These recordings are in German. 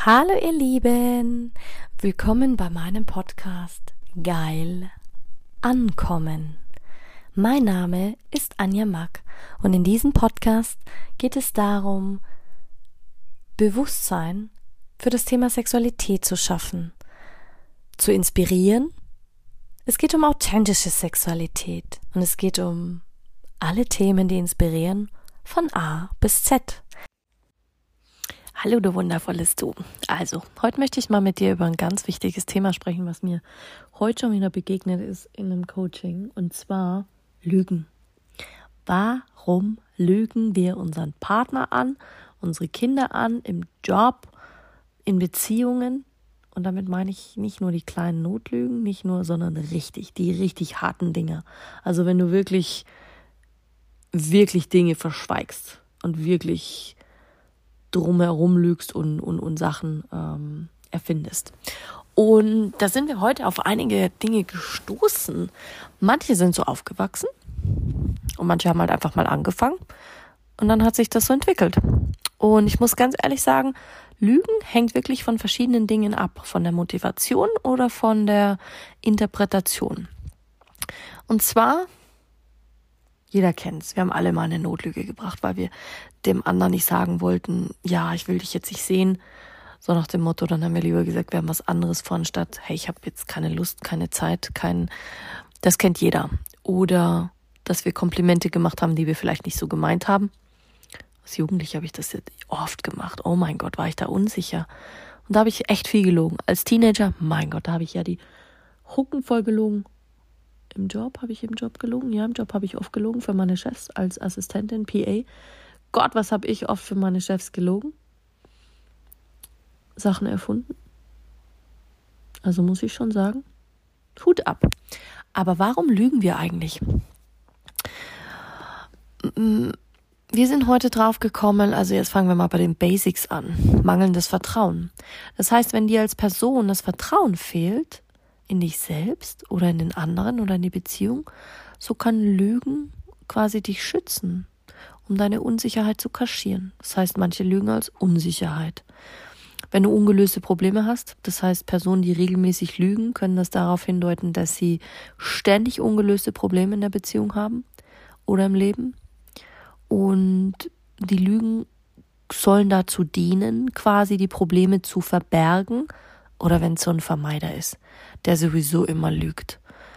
Hallo ihr Lieben, willkommen bei meinem Podcast Geil Ankommen. Mein Name ist Anja Mack und in diesem Podcast geht es darum, Bewusstsein für das Thema Sexualität zu schaffen, zu inspirieren. Es geht um authentische Sexualität und es geht um alle Themen, die inspirieren, von A bis Z. Hallo du wundervolles Du. Also, heute möchte ich mal mit dir über ein ganz wichtiges Thema sprechen, was mir heute schon wieder begegnet ist in einem Coaching, und zwar Lügen. Warum lügen wir unseren Partner an, unsere Kinder an, im Job, in Beziehungen? Und damit meine ich nicht nur die kleinen Notlügen, sondern die richtig harten Dinge. Also wenn du wirklich Dinge verschweigst und wirklich drumherum lügst und Sachen erfindest. Und da sind wir heute auf einige Dinge gestoßen. Manche sind so aufgewachsen und manche haben halt einfach mal angefangen und dann hat sich das so entwickelt. Und ich muss ganz ehrlich sagen, Lügen hängt wirklich von verschiedenen Dingen ab, von der Motivation oder von der Interpretation. Und zwar, jeder kennt's, wir haben alle mal eine Notlüge gebracht, weil wir dem anderen nicht sagen wollten, ja, ich will dich jetzt nicht sehen, so nach dem Motto, dann haben wir lieber gesagt, wir haben was anderes vor, anstatt, hey, ich habe jetzt keine Lust, keine Zeit, das kennt jeder. Oder, dass wir Komplimente gemacht haben, die wir vielleicht nicht so gemeint haben. Als Jugendliche habe ich das jetzt oft gemacht. Oh mein Gott, war ich da unsicher. Und da habe ich echt viel gelogen. Als Teenager, mein Gott, da habe ich ja die Hucken voll gelogen. Im Job habe ich gelogen. Ja, im Job habe ich oft gelogen für meine Chefs als Assistentin, PA. Gott, was habe ich oft für meine Chefs gelogen? Sachen erfunden. Also muss ich schon sagen, Hut ab. Aber warum lügen wir eigentlich? Wir sind heute drauf gekommen, also jetzt fangen wir mal bei den Basics an. Mangelndes Vertrauen. Das heißt, wenn dir als Person das Vertrauen fehlt, in dich selbst oder in den anderen oder in die Beziehung, so kann Lügen quasi dich schützen, um deine Unsicherheit zu kaschieren. Das heißt, manche lügen als Unsicherheit. Wenn du ungelöste Probleme hast, das heißt, Personen, die regelmäßig lügen, können das darauf hindeuten, dass sie ständig ungelöste Probleme in der Beziehung haben oder im Leben. Und die Lügen sollen dazu dienen, quasi die Probleme zu verbergen, oder wenn es so ein Vermeider ist, der sowieso immer lügt.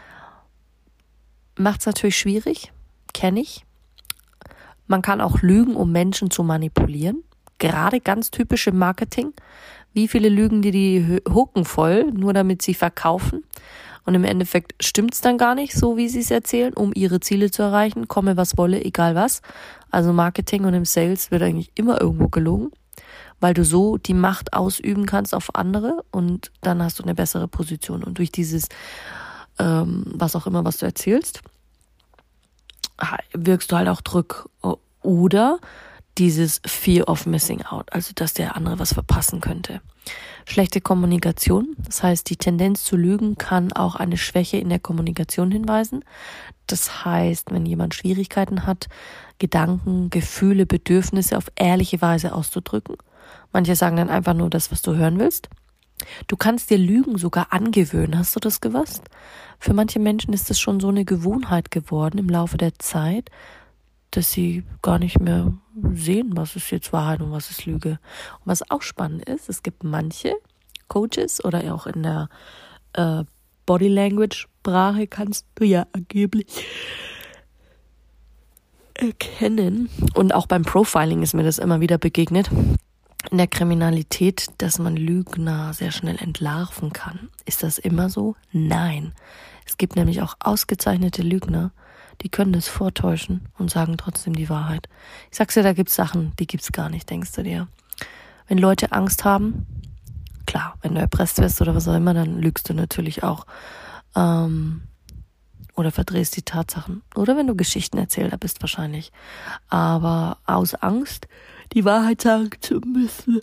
Macht es natürlich schwierig, kenne ich. Man kann auch lügen, um Menschen zu manipulieren. Gerade ganz typisch im Marketing. Wie viele lügen dir die Hucken voll, nur damit sie verkaufen? Und im Endeffekt stimmt's dann gar nicht, so wie sie es erzählen, um ihre Ziele zu erreichen. Komme was wolle, egal was. Also Marketing und im Sales wird eigentlich immer irgendwo gelogen, weil du so die Macht ausüben kannst auf andere und dann hast du eine bessere Position. Und durch dieses, was auch immer, was du erzählst, wirkst du halt auch Druck. Oder dieses Fear of Missing Out, also dass der andere was verpassen könnte. Schlechte Kommunikation, das heißt, die Tendenz zu lügen kann auch eine Schwäche in der Kommunikation hinweisen. Das heißt, wenn jemand Schwierigkeiten hat, Gedanken, Gefühle, Bedürfnisse auf ehrliche Weise auszudrücken. Manche sagen dann einfach nur das, was du hören willst. Du kannst dir Lügen sogar angewöhnen, hast du das gewusst? Für manche Menschen ist es schon so eine Gewohnheit geworden im Laufe der Zeit, dass sie gar nicht mehr sehen, was ist jetzt Wahrheit und was ist Lüge. Und was auch spannend ist, es gibt manche Coaches oder auch in der Body Language Sprache kannst du ja angeblich erkennen. Und auch beim Profiling ist mir das immer wieder begegnet. In der Kriminalität, dass man Lügner sehr schnell entlarven kann. Ist das immer so? Nein. Es gibt nämlich auch ausgezeichnete Lügner, die können das vortäuschen und sagen trotzdem die Wahrheit. Ich sag's dir, da gibt's Sachen, die gibt's gar nicht, denkst du dir. Wenn Leute Angst haben, klar, wenn du erpresst wirst oder was auch immer, dann lügst du natürlich auch. Oder verdrehst die Tatsachen. Oder wenn du Geschichten Erzähler bist wahrscheinlich. Aber aus Angst, die Wahrheit sagen zu müssen.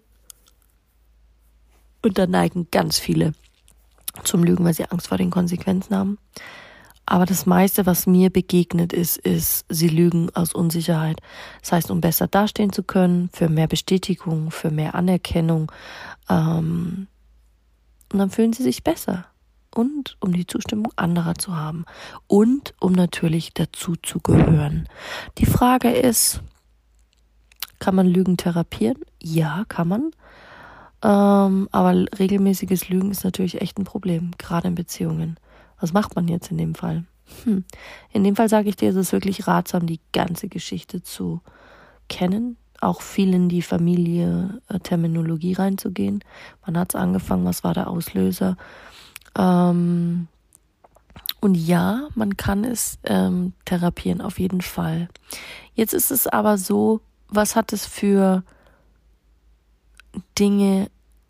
Und da neigen ganz viele zum Lügen, weil sie Angst vor den Konsequenzen haben. Aber das meiste, was mir begegnet ist, sie lügen aus Unsicherheit. Das heißt, um besser dastehen zu können, für mehr Bestätigung, für mehr Anerkennung. Und dann fühlen sie sich besser. Und um die Zustimmung anderer zu haben. Und um natürlich dazu zu gehören. Die Frage ist, kann man Lügen therapieren? Ja, kann man. Aber regelmäßiges Lügen ist natürlich echt ein Problem, gerade in Beziehungen. Was macht man jetzt in dem Fall? In dem Fall sage ich dir, es ist wirklich ratsam, die ganze Geschichte zu kennen, auch viel in die Familie-Terminologie reinzugehen. Wann hat es angefangen? Was war der Auslöser? Und ja, man kann es therapieren, auf jeden Fall. Jetzt ist es aber so, was hat es für Dinge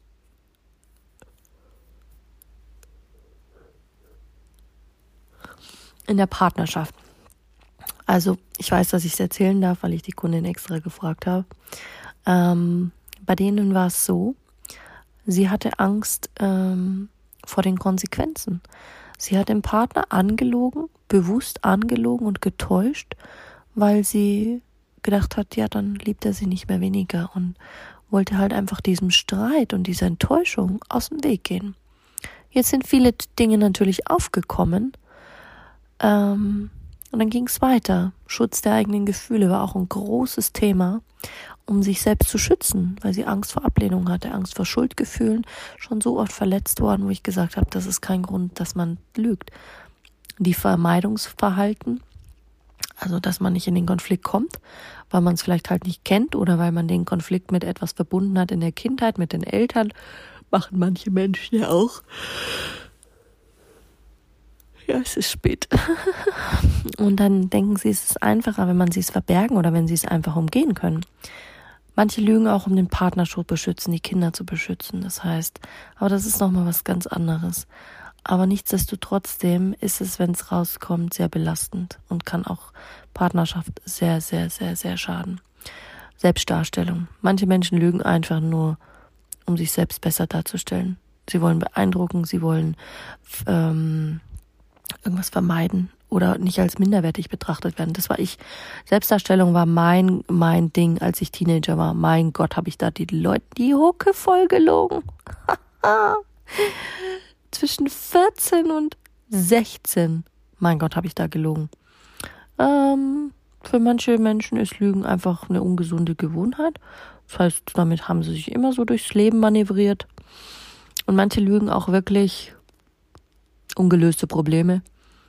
in der Partnerschaft? Also ich weiß, dass ich es erzählen darf, weil ich die Kundin extra gefragt habe. Bei denen war es so, sie hatte Angst vor den Konsequenzen. Sie hat den Partner angelogen, bewusst angelogen und getäuscht, weil sie gedacht hat, ja, dann liebt er sie nicht mehr weniger und wollte halt einfach diesem Streit und dieser Enttäuschung aus dem Weg gehen. Jetzt sind viele Dinge natürlich aufgekommen, und dann ging es weiter. Schutz der eigenen Gefühle war auch ein großes Thema, um sich selbst zu schützen, weil sie Angst vor Ablehnung hatte, Angst vor Schuldgefühlen, schon so oft verletzt worden, wo ich gesagt habe, das ist kein Grund, dass man lügt. Die Vermeidungsverhalten, also dass man nicht in den Konflikt kommt, weil man es vielleicht halt nicht kennt oder weil man den Konflikt mit etwas verbunden hat in der Kindheit, mit den Eltern, machen manche Menschen ja auch. Ja, es ist spät. Und dann denken sie, es ist einfacher, wenn man sie es verbergen oder wenn sie es einfach umgehen können. Manche lügen auch, um den Partner zu beschützen, die Kinder zu beschützen. Das heißt, aber das ist nochmal was ganz anderes. Aber nichtsdestotrotz ist es, wenn es rauskommt, sehr belastend und kann auch Partnerschaft sehr, sehr, sehr, sehr schaden. Selbstdarstellung. Manche Menschen lügen einfach nur, um sich selbst besser darzustellen. Sie wollen beeindrucken, sie wollen irgendwas vermeiden oder nicht als minderwertig betrachtet werden. Das war ich. Selbstdarstellung war mein Ding, als ich Teenager war. Mein Gott, habe ich da die Leute die Hucke voll gelogen. Zwischen 14 und 16. Mein Gott, habe ich da gelogen. Für manche Menschen ist Lügen einfach eine ungesunde Gewohnheit. Das heißt, damit haben sie sich immer so durchs Leben manövriert. Und manche lügen auch wirklich ungelöste Probleme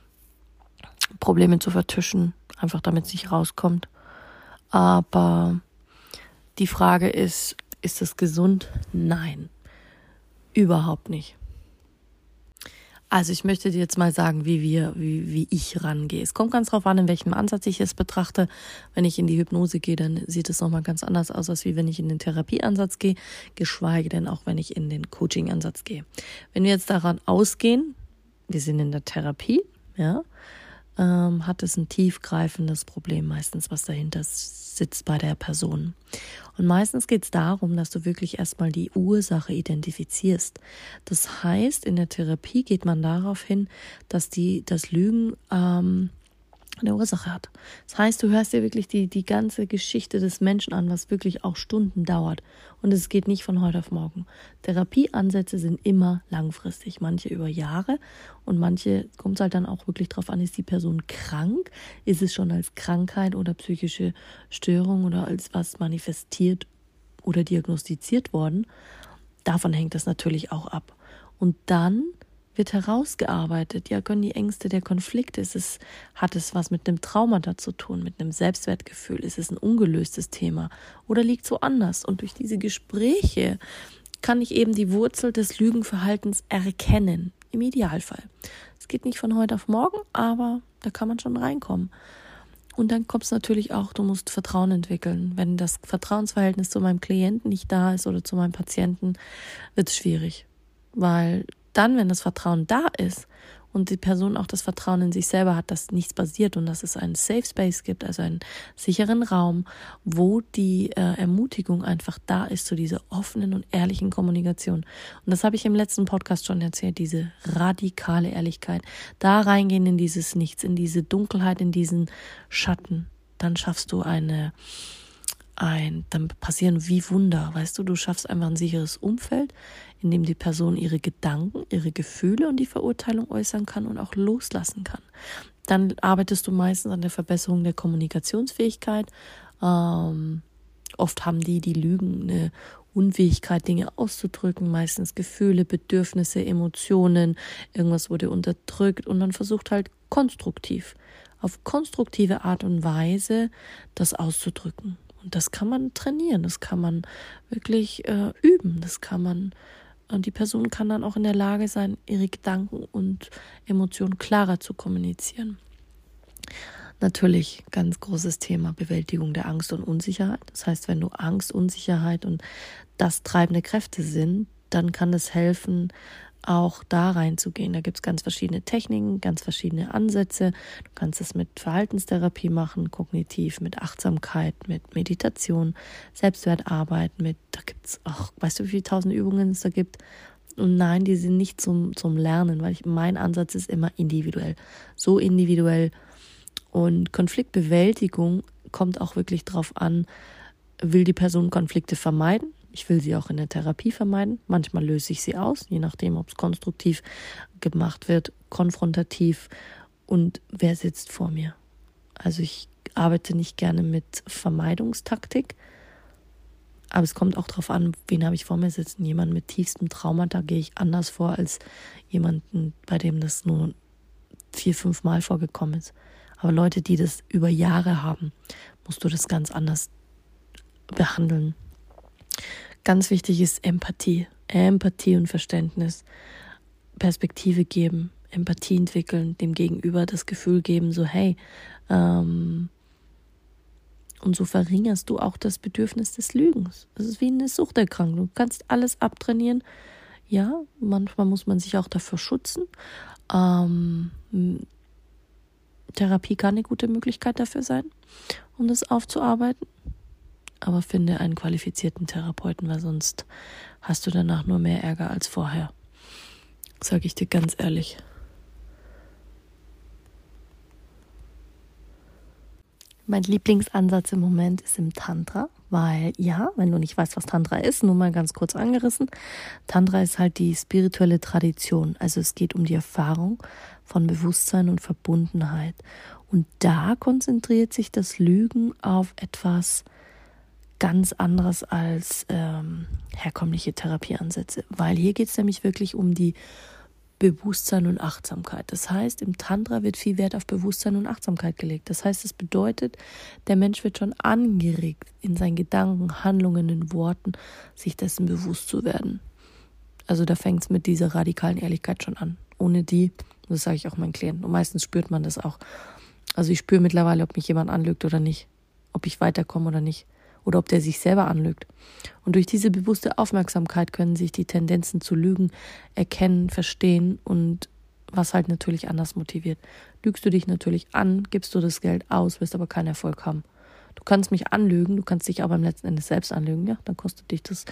zu vertuschen, einfach damit es nicht rauskommt. Aber die Frage ist es gesund? Nein, überhaupt nicht. Also ich möchte dir jetzt mal sagen, wie ich rangehe. Es kommt ganz drauf an, in welchem Ansatz ich es betrachte. Wenn ich in die Hypnose gehe, dann sieht es nochmal ganz anders aus, als wie wenn ich in den Therapieansatz gehe, geschweige denn auch, wenn ich in den Coaching-Ansatz gehe. Wenn wir jetzt daran ausgehen, wir sind in der Therapie, ja, hat es ein tiefgreifendes Problem meistens, was dahinter sitzt bei der Person. Und meistens geht es darum, dass du wirklich erstmal die Ursache identifizierst. Das heißt, in der Therapie geht man darauf hin, dass das Lügen eine Ursache hat. Das heißt, du hörst dir wirklich die ganze Geschichte des Menschen an, was wirklich auch Stunden dauert. Und es geht nicht von heute auf morgen. Therapieansätze sind immer langfristig, manche über Jahre und manche kommt es halt dann auch wirklich drauf an, ist die Person krank? Ist es schon als Krankheit oder psychische Störung oder als was manifestiert oder diagnostiziert worden? Davon hängt das natürlich auch ab. Und dann wird herausgearbeitet, ja, können die Ängste, der Konflikt, hat es was mit einem Trauma zu tun, mit einem Selbstwertgefühl, ist es ein ungelöstes Thema oder liegt es woanders? Und durch diese Gespräche kann ich eben die Wurzel des Lügenverhaltens erkennen, im Idealfall. Es geht nicht von heute auf morgen, aber da kann man schon reinkommen. Und dann kommt es natürlich auch, du musst Vertrauen entwickeln. Wenn das Vertrauensverhältnis zu meinem Klienten nicht da ist oder zu meinem Patienten, wird es schwierig, weil dann, wenn das Vertrauen da ist und die Person auch das Vertrauen in sich selber hat, dass nichts passiert und dass es einen Safe Space gibt, also einen sicheren Raum, wo die Ermutigung einfach da ist zu dieser offenen und ehrlichen Kommunikation. Und das habe ich im letzten Podcast schon erzählt, diese radikale Ehrlichkeit. Da reingehen in dieses Nichts, in diese Dunkelheit, in diesen Schatten. Dann schaffst du dann passieren wie Wunder, weißt du schaffst einfach ein sicheres Umfeld, in dem die Person ihre Gedanken, ihre Gefühle und die Verurteilung äußern kann und auch loslassen kann. Dann arbeitest du meistens an der Verbesserung der Kommunikationsfähigkeit. Oft haben die Lügen eine Unfähigkeit, Dinge auszudrücken, meistens Gefühle, Bedürfnisse, Emotionen, irgendwas wurde unterdrückt und man versucht halt auf konstruktive Art und Weise das auszudrücken. Und das kann man trainieren, das kann man wirklich üben, und die Person kann dann auch in der Lage sein, ihre Gedanken und Emotionen klarer zu kommunizieren. Natürlich ganz großes Thema Bewältigung der Angst und Unsicherheit. Das heißt, wenn du Angst, Unsicherheit und das treibende Kräfte sind, dann kann es helfen, auch da reinzugehen. Da gibt es ganz verschiedene Techniken, ganz verschiedene Ansätze. Du kannst es mit Verhaltenstherapie machen, kognitiv, mit Achtsamkeit, mit Meditation, Selbstwertarbeit, da gibt es auch, weißt du, wie viele 1000 Übungen es da gibt? Und nein, die sind nicht zum Lernen, weil mein Ansatz ist immer individuell. So individuell. Und Konfliktbewältigung kommt auch wirklich drauf an, will die Person Konflikte vermeiden? Ich will sie auch in der Therapie vermeiden. Manchmal löse ich sie aus, je nachdem, ob es konstruktiv gemacht wird, konfrontativ und wer sitzt vor mir. Also ich arbeite nicht gerne mit Vermeidungstaktik, aber es kommt auch darauf an, wen habe ich vor mir sitzen. Jemand mit tiefstem Traumata gehe ich anders vor als jemanden, bei dem das nur 4-5 Mal vorgekommen ist. Aber Leute, die das über Jahre haben, musst du das ganz anders behandeln. Ganz wichtig ist Empathie und Verständnis, Perspektive geben, Empathie entwickeln, dem Gegenüber das Gefühl geben, so hey, und so verringerst du auch das Bedürfnis des Lügens. Das ist wie eine Suchterkrankung. Du kannst alles abtrainieren. Ja, manchmal muss man sich auch dafür schützen. Therapie kann eine gute Möglichkeit dafür sein, um das aufzuarbeiten. Aber finde einen qualifizierten Therapeuten, weil sonst hast du danach nur mehr Ärger als vorher. Sage ich dir ganz ehrlich. Mein Lieblingsansatz im Moment ist im Tantra, weil ja, wenn du nicht weißt, was Tantra ist, nur mal ganz kurz angerissen. Tantra ist halt die spirituelle Tradition. Also es geht um die Erfahrung von Bewusstsein und Verbundenheit. Und da konzentriert sich das Lügen auf etwas ganz anderes als herkömmliche Therapieansätze, weil hier geht es nämlich wirklich um die Bewusstsein und Achtsamkeit. Das heißt, im Tantra wird viel Wert auf Bewusstsein und Achtsamkeit gelegt. Das heißt, es bedeutet, der Mensch wird schon angeregt, in seinen Gedanken, Handlungen, in Worten, sich dessen bewusst zu werden. Also da fängt es mit dieser radikalen Ehrlichkeit schon an. Ohne die, das sage ich auch meinen Klienten, und meistens spürt man das auch. Also ich spüre mittlerweile, ob mich jemand anlügt oder nicht, ob ich weiterkomme oder nicht. Oder ob der sich selber anlügt. Und durch diese bewusste Aufmerksamkeit können sich die Tendenzen zu lügen erkennen, verstehen und was halt natürlich anders motiviert. Lügst du dich natürlich an, gibst du das Geld aus, wirst aber keinen Erfolg haben. Du kannst mich anlügen, du kannst dich aber am letzten Endes selbst anlügen, ja, dann kostet dich das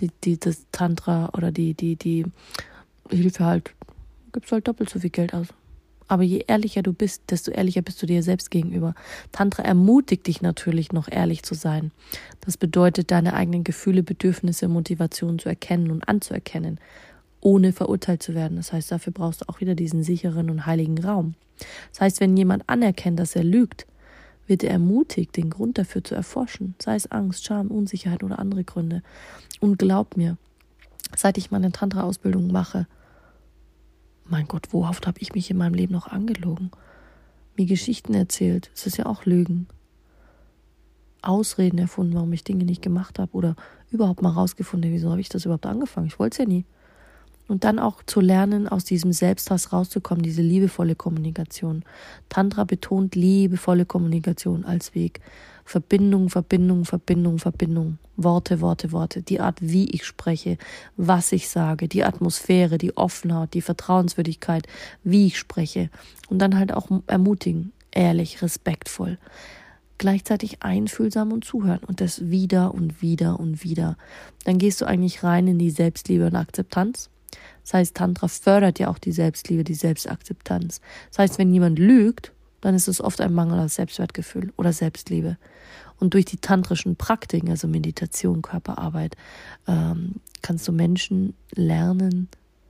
Tantra oder die Hilfe halt, gibst du halt doppelt so viel Geld aus. Aber je ehrlicher du bist, desto ehrlicher bist du dir selbst gegenüber. Tantra ermutigt dich natürlich noch ehrlich zu sein. Das bedeutet, deine eigenen Gefühle, Bedürfnisse, Motivationen zu erkennen und anzuerkennen, ohne verurteilt zu werden. Das heißt, dafür brauchst du auch wieder diesen sicheren und heiligen Raum. Das heißt, wenn jemand anerkennt, dass er lügt, wird er ermutigt, den Grund dafür zu erforschen. Sei es Angst, Scham, Unsicherheit oder andere Gründe. Und glaub mir, seit ich meine Tantra-Ausbildung mache, mein Gott, wo oft habe ich mich in meinem Leben noch angelogen? Mir Geschichten erzählt. Es ist ja auch Lügen. Ausreden erfunden, warum ich Dinge nicht gemacht habe. Oder überhaupt mal rausgefunden, wieso habe ich das überhaupt angefangen? Ich wollte es ja nie. Und dann auch zu lernen, aus diesem Selbsthass rauszukommen, diese liebevolle Kommunikation. Tantra betont liebevolle Kommunikation als Weg. Verbindung, Verbindung, Verbindung, Verbindung. Worte, Worte, Worte. Die Art, wie ich spreche, was ich sage, die Atmosphäre, die Offenheit, die Vertrauenswürdigkeit, wie ich spreche. Und dann halt auch ermutigen, ehrlich, respektvoll. Gleichzeitig einfühlsam und zuhören. Und das wieder und wieder und wieder. Dann gehst du eigentlich rein in die Selbstliebe und Akzeptanz. Das heißt, Tantra fördert ja auch die Selbstliebe, die Selbstakzeptanz. Das heißt, wenn jemand lügt, dann ist es oft ein Mangel an Selbstwertgefühl oder Selbstliebe. Und durch die tantrischen Praktiken, also Meditation, Körperarbeit, kannst du Menschen lernen,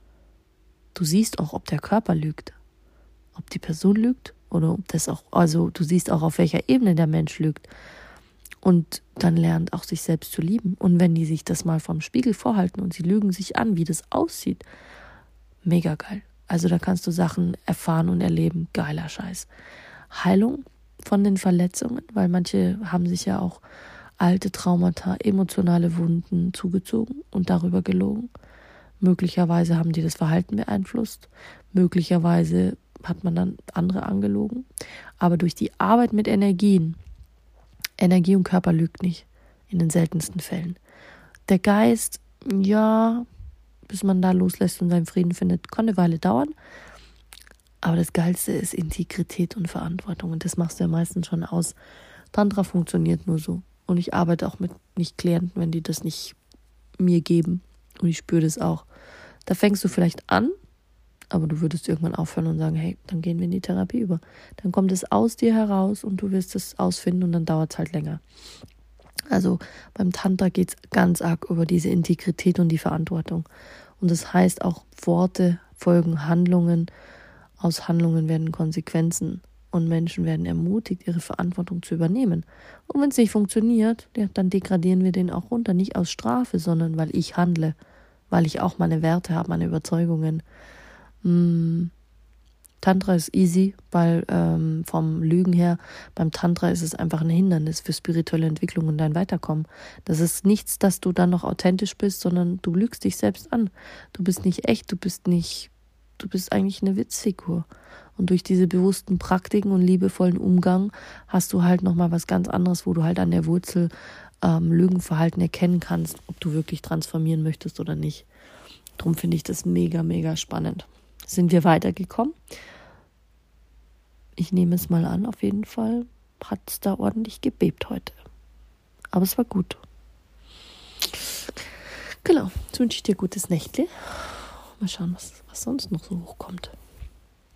du siehst auch, ob der Körper lügt, ob die Person lügt oder ob das auch, also du siehst auch, auf welcher Ebene der Mensch lügt. Und dann lernt auch sich selbst zu lieben. Und wenn die sich das mal vom Spiegel vorhalten und sie lügen sich an, wie das aussieht, mega geil. Also da kannst du Sachen erfahren und erleben. Geiler Scheiß. Heilung von den Verletzungen, weil manche haben sich ja auch alte Traumata, emotionale Wunden zugezogen und darüber gelogen. Möglicherweise haben die das Verhalten beeinflusst. Möglicherweise hat man dann andere angelogen. Aber durch die Arbeit mit Energien, Energie und Körper lügt nicht, in den seltensten Fällen. Der Geist, ja, bis man da loslässt und seinen Frieden findet, kann eine Weile dauern. Aber das Geilste ist Integrität und Verantwortung. Und das machst du ja meistens schon aus. Tantra funktioniert nur so. Und ich arbeite auch mit Nicht-Klienten, wenn die das nicht mir geben. Und ich spüre das auch. Da fängst du vielleicht an, aber du würdest irgendwann aufhören und sagen, hey, dann gehen wir in die Therapie über. Dann kommt es aus dir heraus und du wirst es ausfinden und dann dauert es halt länger. Also beim Tantra geht es ganz arg über diese Integrität und die Verantwortung. Und das heißt auch, Worte folgen Handlungen, aus Handlungen werden Konsequenzen und Menschen werden ermutigt, ihre Verantwortung zu übernehmen. Und wenn es nicht funktioniert, ja, dann degradieren wir den auch runter, nicht aus Strafe, sondern weil ich handle, weil ich auch meine Werte habe, meine Überzeugungen. Tantra ist easy, weil vom Lügen her, beim Tantra ist es einfach ein Hindernis für spirituelle Entwicklung und dein Weiterkommen. Das ist nichts, dass du dann noch authentisch bist, sondern du lügst dich selbst an. Du bist nicht echt, du bist eigentlich eine Witzfigur. Und durch diese bewussten Praktiken und liebevollen Umgang hast du halt nochmal was ganz anderes, wo du halt an der Wurzel Lügenverhalten erkennen kannst, ob du wirklich transformieren möchtest oder nicht. Darum finde ich das mega, mega spannend. Sind wir weitergekommen? Ich nehme es mal an, auf jeden Fall hat es da ordentlich gebebt heute. Aber es war gut. Genau, jetzt wünsche ich dir gutes Nächtli. Mal schauen, was sonst noch so hochkommt.